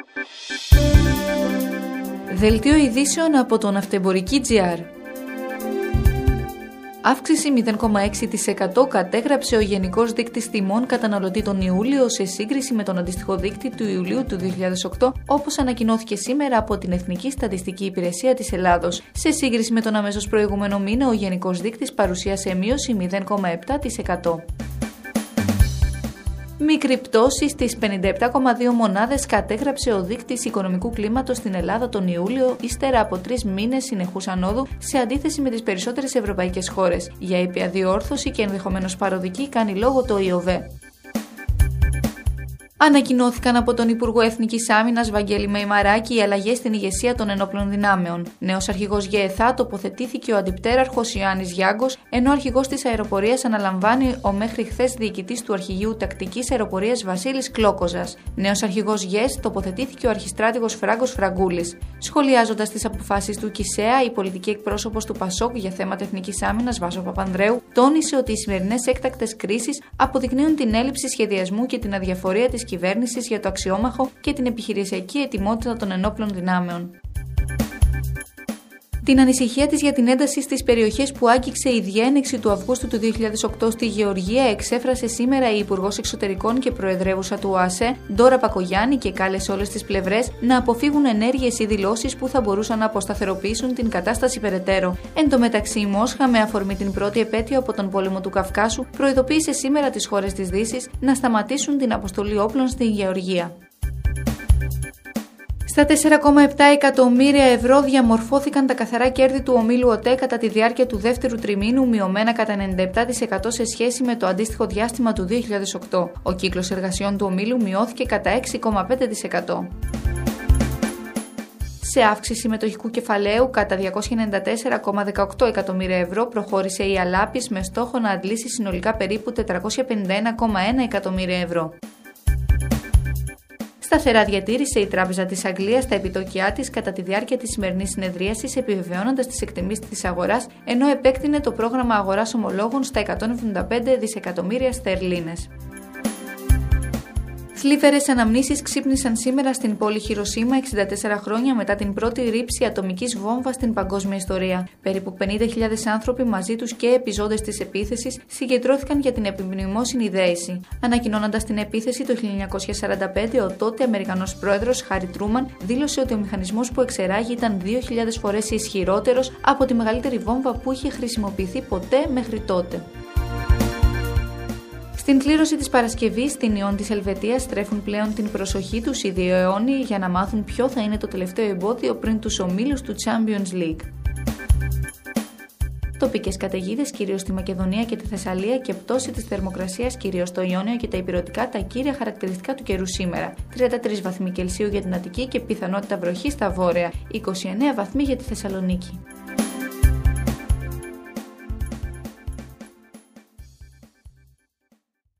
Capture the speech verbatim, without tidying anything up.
Δελτίο ειδήσεων από το Ναυτεμπορική τζι αρ. Αύξηση μηδέν κόμμα έξι τοις εκατό κατέγραψε ο Γενικός Δείκτης Τιμών Καταναλωτή τον Ιούλιο σε σύγκριση με τον αντίστοιχο δείκτη του Ιουλίου του δύο χιλιάδες οκτώ, όπως ανακοινώθηκε σήμερα από την Εθνική Στατιστική Υπηρεσία της Ελλάδος. Σε σύγκριση με τον αμέσως προηγούμενο μήνα, ο Γενικός Δείκτης παρουσίασε μείωση μηδέν κόμμα επτά τοις εκατό. Μικρή πτώση στις πενήντα επτά κόμμα δύο μονάδες κατέγραψε ο δείκτης οικονομικού κλίματος στην Ελλάδα τον Ιούλιο, ύστερα από τρεις μήνες συνεχούς ανόδου, σε αντίθεση με τις περισσότερες ευρωπαϊκές χώρες. Για ήπια διόρθωση και ενδεχομένως παροδική κάνει λόγο το ΙΟΒΕ. Ανακοινώθηκαν από τον Υπουργό Εθνικής Άμυνας Βαγγέλη Μεϊμαράκη οι αλλαγές στην ηγεσία των ενόπλων δυνάμεων. Νέος αρχηγός ΓΕΘΑ τοποθετήθηκε ο αντιπτέραρχος Ιωάννης Γιάγκος, ενώ αρχηγός της αεροπορίας αναλαμβάνει ο μέχρι χθες διοικητής του Αρχηγείου Τακτικής Αεροπορίας Βασίλης Κλόκοζας. Νέος αρχηγός ΓΕΣ τοποθετήθηκε ο αρχιστράτηγος Φράγκος Φραγκούλης. Σχολιάζοντας τις αποφάσεις του ΚΙΣΕΑ, η πολιτική εκπρόσωπος του ΠΑΣΟΚ για θέματα εθνικής άμυνας Βάσο Παπανδρέου τόνισε ότι οι σημερινές έκτακτες κρίσεις αποδεικνύουν την έλλειψη σχεδιασμού και την αδιαφορία της κυβέρνησης για το αξιόμαχο και την επιχειρησιακή ετοιμότητα των ενόπλων δυνάμεων. Την ανησυχία της για την ένταση στις περιοχές που άγγιξε η διένεξη του Αυγούστου του δύο χιλιάδες οκτώ στη Γεωργία εξέφρασε σήμερα η Υπουργός Εξωτερικών και Προεδρεύουσα του ΟΑΣΕ, Ντόρα Πακογιάννη, και κάλεσε όλες τις πλευρές να αποφύγουν ενέργειες ή δηλώσεις που θα μπορούσαν να αποσταθεροποιήσουν την κατάσταση περαιτέρω. Εν τω μεταξύ, η Μόσχα, με αφορμή την πρώτη επέτειο από τον πόλεμο του Καυκάσου, προειδοποίησε σήμερα τις χώρες της Δύσης να σταματήσουν την αποστολή όπλων στην Γεωργία. Στα τέσσερα κόμμα επτά εκατομμύρια ευρώ διαμορφώθηκαν τα καθαρά κέρδη του ομίλου ΟΤΕ κατά τη διάρκεια του δεύτερου τριμήνου, μειωμένα κατά ενενήντα επτά τοις εκατό σε σχέση με το αντίστοιχο διάστημα του δύο χιλιάδες οκτώ. Ο κύκλος εργασιών του ομίλου μειώθηκε κατά έξι κόμμα πέντε τοις εκατό. Σε αύξηση μετοχικού κεφαλαίου κατά διακόσια ενενήντα τέσσερα κόμμα δεκαοκτώ εκατομμύρια ευρώ προχώρησε η Αλάπης με στόχο να αντλήσει συνολικά περίπου τετρακόσια πενήντα ένα κόμμα ένα εκατομμύρια ευρώ. Σταθερά διατήρησε η Τράπεζα της Αγγλίας τα επιτόκια της κατά τη διάρκεια της σημερινής συνεδρίασης, επιβεβαιώνοντας τις εκτιμήσεις της αγοράς, ενώ επέκτηνε το πρόγραμμα αγοράς ομολόγων στα εκατόν εβδομήντα πέντε δισεκατομμύρια στερλίνες. Θλίβερες αναμνήσεις ξύπνησαν σήμερα στην πόλη Χιροσίμα εξήντα τέσσερα χρόνια μετά την πρώτη ρήψη ατομικής βόμβας στην παγκόσμια ιστορία. Περίπου πενήντα χιλιάδες άνθρωποι μαζί τους και επιζώντες της επίθεσης συγκεντρώθηκαν για την επιμνημόσυνη δέηση. Ανακοινώνοντας την επίθεση το χίλια εννιακόσια σαράντα πέντε, ο τότε Αμερικανός πρόεδρος Χάρι Τρούμαν δήλωσε ότι ο μηχανισμός που εξερράγει ήταν δύο χιλιάδες φορές ισχυρότερος από τη μεγαλύτερη βόμβα που είχε χρησιμοποιηθεί ποτέ μέχρι τότε. Στην κλήρωση της Παρασκευής, στην Ιόν της Ελβετίας στρέφουν πλέον την προσοχή τους οι δύο αιώνιοι για να μάθουν ποιο θα είναι το τελευταίο εμπόδιο πριν τους ομίλους του Champions League. Τοπικές καταιγίδες κυρίως στη Μακεδονία και τη Θεσσαλία και πτώση της θερμοκρασίας κυρίως στο Ιόνιο και τα ηπειρωτικά, τα κύρια χαρακτηριστικά του καιρού σήμερα. τριάντα τρεις βαθμοί Κελσίου για την Αττική και πιθανότητα βροχής στα βόρεια. είκοσι εννέα βαθμοί για τη Θεσσαλονίκη.